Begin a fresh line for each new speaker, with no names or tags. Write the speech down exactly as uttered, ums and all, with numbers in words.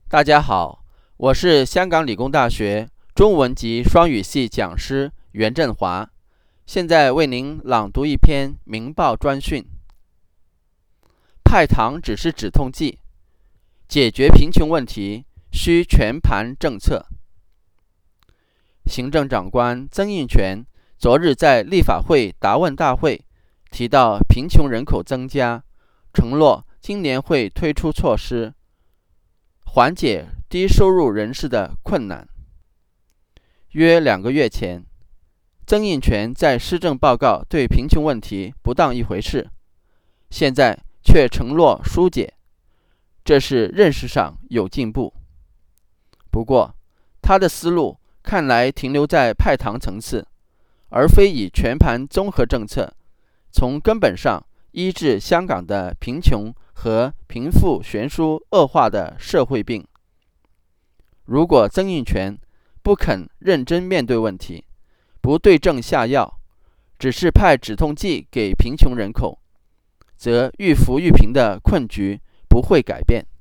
大家好，我是香港理工大学中文及双语系讲师袁振华，现在为您朗读一篇明报专讯。派糖只是止痛剂，解决贫穷问题需全盘政策。行政长官曾荫权昨日在立法会答问大会提到贫穷人口增加，承诺今年会推出措施缓解低收入人士的困难。约两个月前，曾荫权在施政报告对贫穷问题不当一回事，现在却承诺疏解，这是认识上有进步。不过，他的思路看来停留在派糖层次，而非以全盘综合政策从根本上医治香港的贫穷和贫富悬殊恶化的社会病。如果曾荫权不肯认真面对问题，不对症下药，只是派止痛剂给贫穷人口，则愈扶愈贫的困局不会改变。